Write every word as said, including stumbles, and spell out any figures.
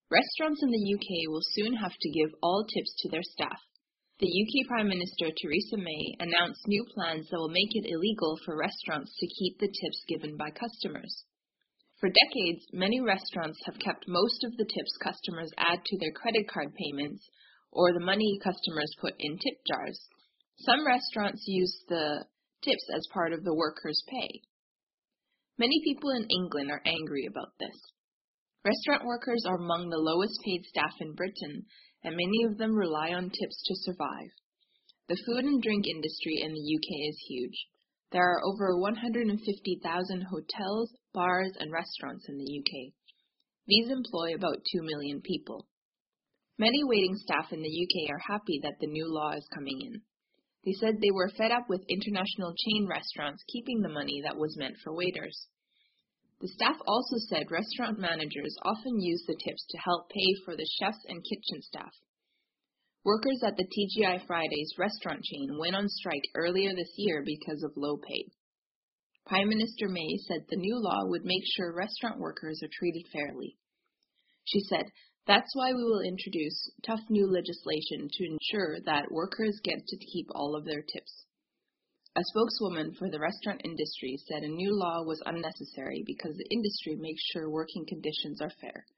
Restaurants in the U K will soon have to give all tips to their staff. The U K Prime Minister Theresa May announced new plans that will make it illegal for restaurants to keep the tips given by customers. For decades, many restaurants have kept most of the tips customers add to their credit card payments or the money customers put in tip jars. Some restaurants use the tips as part of the workers' pay. Many people in England are angry about this. Restaurant workers are among the lowest paid staff in Britain, and many of them rely on tips to survive. The food and drink industry in the U K is huge. There are over one hundred fifty thousand hotels, bars, and restaurants in the U K. These employ about two million people. Many waiting staff in the U K are happy that the new law is coming in. They said they were fed up with international chain restaurants keeping the money that was meant for waiters. The staff also said restaurant managers often use the tips to help pay for the chefs and kitchen staff. Workers at the T G I Fridays restaurant chain went on strike earlier this year because of low pay. Prime Minister May said the new law would make sure restaurant workers are treated fairly. She said, "That's why we will introduce tough new legislation to ensure that workers get to keep all of their tips." A spokeswoman for the restaurant industry said a new law was unnecessary because the industry makes sure working conditions are fair.